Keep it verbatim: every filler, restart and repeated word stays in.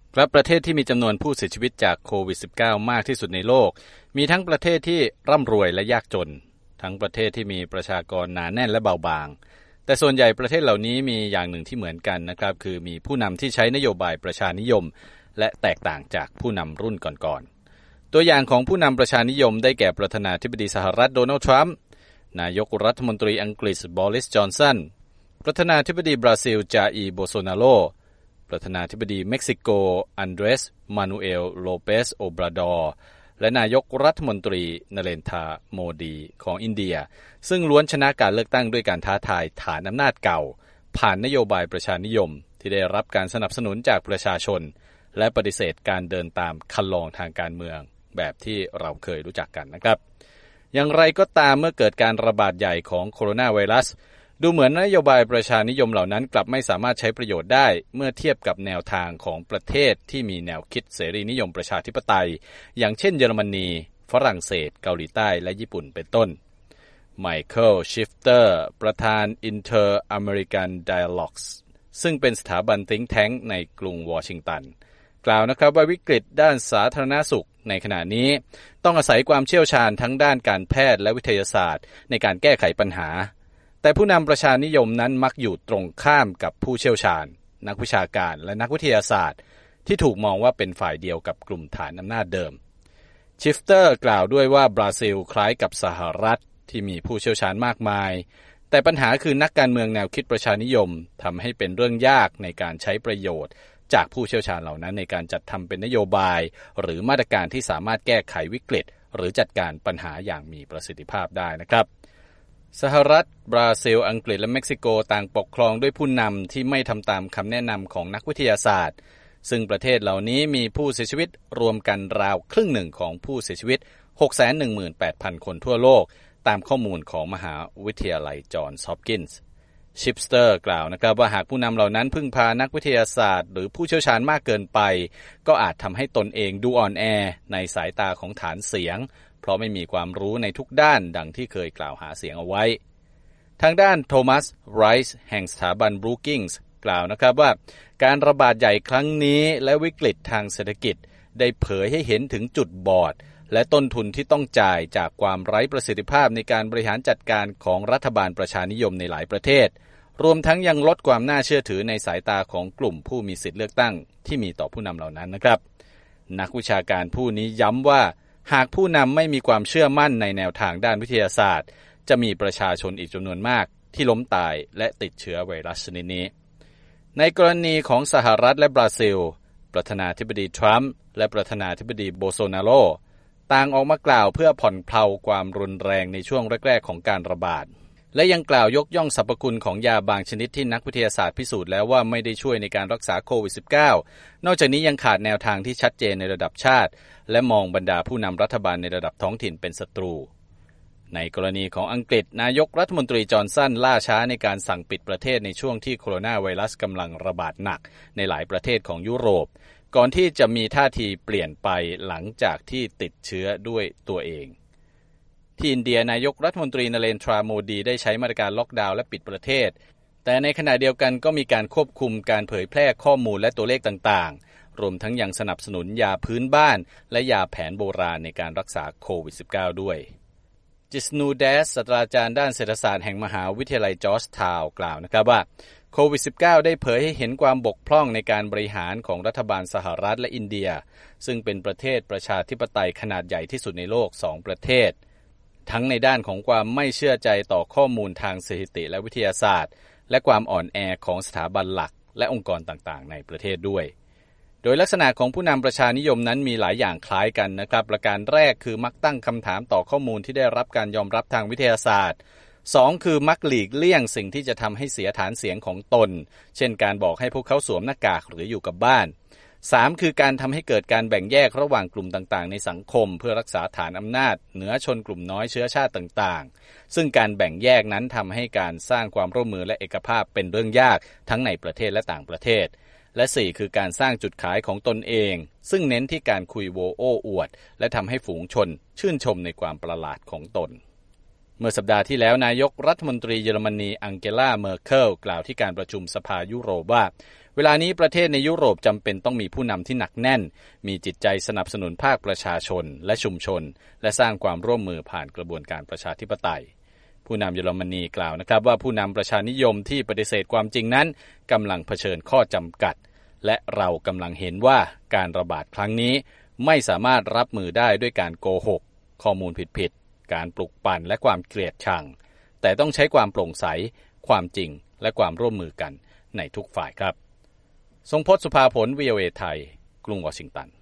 ครับประเทศที่มีจำนวนผู้เสียชีวิตจากโควิด สิบเก้า มากที่สุดในโลกมีทั้งประเทศที่ร่ำรวยและยากจนทั้งประเทศที่มีประชากรหนาแน่นและเบาบางแต่ส่วนใหญ่ประเทศเหล่านี้มีอย่างหนึ่งที่เหมือนกันนะครับคือมีผู้นำที่ใช้นโยบายประชานิยมและแตกต่างจากผู้นำรุ่นก่อนๆตัวอย่างของผู้นำประชานิยมได้แก่ประธานาธิบดีสหรัฐโดนัลด์ทรัมป์นายกรัฐมนตรีอังกฤษบอริสจอนสันประธานาธิบดีบราซิลจาอีร์โบโซนาโรประธานาธิบดีเม็กซิโกอันเดรสมานูเอลโลเปสโอบราดอร์และนายกรัฐมนตรีนเรนทราโมดีของอินเดียซึ่งล้วนชนะการเลือกตั้งด้วยการท้าทายฐานอำนาจเก่าผ่านนโยบายประชานิยมที่ได้รับการสนับสนุนจากประชาชนและปฏิเสธการเดินตามคันลองทางการเมืองแบบที่เราเคยรู้จักกันนะครับอย่างไรก็ตามเมื่อเกิดการระบาดใหญ่ของโคโรนาไวรัสดูเหมือนนโยบายประชานิยมเหล่านั้นกลับไม่สามารถใช้ประโยชน์ได้เมื่อเทียบกับแนวทางของประเทศที่มีแนวคิดเสรีนิยมประชาธิปไตยอย่างเช่นเยอรมนีฝรั่งเศสเกาหลีใต้และญี่ปุ่นเป็นต้นไมเคิลชิฟเตอร์ประธาน Inter-American Dialogues ซึ่งเป็นสถาบัน Think Tank ในกรุงวอชิงตันกล่าวนะครับว่าวิกฤตด้านสาธารณสุขในขณะนี้ต้องอาศัยความเชี่ยวชาญทั้งด้านการแพทย์และวิทยาศาสตร์ในการแก้ไขปัญหาแต่ผู้นำประชานิยมนั้นมักอยู่ตรงข้ามกับผู้เชี่ยวชาญนักวิชาการและนักวิทยาศาสตร์ที่ถูกมองว่าเป็นฝ่ายเดียวกับกลุ่มฐานอำนาจเดิมชิฟเตอร์กล่าวด้วยว่าบราซิลคล้ายกับสหรัฐที่มีผู้เชี่ยวชาญมากมายแต่ปัญหาคือนักการเมืองแนวคิดประชานิยมทำให้เป็นเรื่องยากในการใช้ประโยชน์จากผู้เชี่ยวชาญเหล่านั้นในการจัดทำเป็นนโยบายหรือมาตรการที่สามารถแก้ไขวิกฤตหรือจัดการปัญหาอย่างมีประสิทธิภาพได้นะครับสหรัฐบราซิลอังกฤษและเม็กซิโกต่างปกครองด้วยผู้นำที่ไม่ทำตามคำแนะนำของนักวิทยาศาสตร์ซึ่งประเทศเหล่านี้มีผู้เสียชีวิตรวมกันราวครึ่งหนึ่งของผู้เสียชีวิต หกแสนหนึ่งหมื่นแปดพัน คนทั่วโลกตามข้อมูลของมหาวิทยาลัยจอห์นส์ฮอปกินส์ชิปสเตอร์กล่าวนะครับว่าหากผู้นำเหล่านั้นพึ่งพานักวิทยาศาสตร์หรือผู้เชี่ยวชาญมากเกินไปก็อาจทำให้ตนเองดูอ่อนแอในสายตาของฐานเสียงเพราะไม่มีความรู้ในทุกด้านดังที่เคยกล่าวหาเสียงเอาไว้ทางด้านโทมัสไรส์แห่งสถาบันบรูกิงส์กล่าวนะครับว่าการระบาดใหญ่ครั้งนี้และวิกฤตทางเศรษฐกิจได้เผยให้เห็นถึงจุดบอดและต้นทุนที่ต้องจ่ายจากความไร้ประสิทธิภาพในการบริหารจัดการของรัฐบาลประชานิยมในหลายประเทศรวมทั้งยังลดความน่าเชื่อถือในสายตาของกลุ่มผู้มีสิทธิเลือกตั้งที่มีต่อผู้นำเหล่านั้นนะครับนักวิชาการผู้นี้ย้ำว่าหากผู้นำไม่มีความเชื่อมั่นในแนวทางด้านวิทยาศาสตร์จะมีประชาชนอีกจำนวนมากที่ล้มตายและติดเชื้อไวรัสชนิดนี้ในกรณีของสหรัฐและบราซิลประธานาธิบดีทรัมป์และประธานาธิบดีโบโซนาโรต่างออกมากล่าวเพื่อผ่อนเพลาความรุนแรงในช่วงแรกๆของการระบาดและยังกล่าวยกย่องสรรพคุณของยาบางชนิดที่นักวิทยาศาสตร์พิสูจน์แล้วว่าไม่ได้ช่วยในการรักษาโควิด สิบเก้า นอกจากนี้ยังขาดแนวทางที่ชัดเจนในระดับชาติและมองบรรดาผู้นำรัฐบาลในระดับท้องถิ่นเป็นศัตรูในกรณีของอังกฤษนายกรัฐมนตรีจอห์นสันล่าช้าในการสั่งปิดประเทศในช่วงที่โคโรนาไวรัสกำลังระบาดหนักในหลายประเทศของยุโรปก่อนที่จะมีท่าทีเปลี่ยนไปหลังจากที่ติดเชื้อด้วยตัวเองที่อินเดียนายกรัฐมนตรีนเรนทราโมดีได้ใช้มาตรการล็อกดาวน์และปิดประเทศแต่ในขณะเดียวกันก็มีการควบคุมการเผยแพร่ข้อมูลและตัวเลขต่างๆรวมทั้งยังสนับสนุนยาพื้นบ้านและยาแผนโบราณในการรักษาโควิด สิบเก้า ด้วยจิสนูเดสศาสตราจารย์ด้านเศรษฐศาสตร์แห่งมหาวิทยาลัยจอร์จทาวน์กล่าวนะครับว่าโควิด สิบเก้า ได้เผยให้เห็นความบกพร่องในการบริหารของรัฐบาลสหรัฐและอินเดียซึ่งเป็นประเทศประชาธิปไตยขนาดใหญ่ที่สุดในโลกสองประเทศทั้งในด้านของความไม่เชื่อใจต่อข้อมูลทางสถิติและวิทยาศาสตร์และความอ่อนแอของสถาบันหลักและองค์กรต่างๆในประเทศด้วยโดยลักษณะของผู้นำประชานิยมนั้นมีหลายอย่างคล้ายกันนะครับประการแรกคือมักตั้งคำถามต่อข้อมูลที่ได้รับการยอมรับทางวิทยาศาสตร์สองคือมักหลีกเลี่ยงสิ่งที่จะทำให้เสียฐานเสียงของตนเช่นการบอกให้พวกเขาสวมหน้ากากหรืออยู่กับบ้านสามคือการทำให้เกิดการแบ่งแยกระหว่างกลุ่มต่างๆในสังคมเพื่อรักษาฐานอำนาจเหนือชนกลุ่มน้อยเชื้อชาติต่างๆซึ่งการแบ่งแยกนั้นทำให้การสร้างความร่วมมือและเอกภาพเป็นเรื่องยากทั้งในประเทศและต่างประเทศและสี่คือการสร้างจุดขายของตนเองซึ่งเน้นที่การคุยโวโอ้อวดและทำให้ฝูงชนชื่นชมในความประหลาดของตนเมื่อสัปดาห์ที่แล้วนายกรัฐมนตรีเยอรมนีอังเกลาเมอร์เคิลกล่าวที่การประชุมสภายุโรปว่าเเวลานี้ประเทศในยุโรปจำเป็นต้องมีผู้นำที่หนักแน่นมีจิตใจสนับสนุนภาคประชาชนและชุมชนและสร้างความร่วมมือผ่านกระบวนการประชาธิปไตยผู้นำเยอรมนีกล่าวนะครับว่าผู้นำประชานิยมที่ปฏิเสธความจริงนั้นกำลังเผชิญข้อจำกัดและเรากำลังเห็นว่าการระบาดครั้งนี้ไม่สามารถรับมือได้ด้วยการโกหกข้อมูลผิดๆการปลุกปั่นและความเกลียดชังแต่ต้องใช้ความโปร่งใสความจริงและความร่วมมือกันในทุกฝ่ายครับทรงพจน์ สุภาผล วี โอ เอ ไทยกรุงวอชิงตัน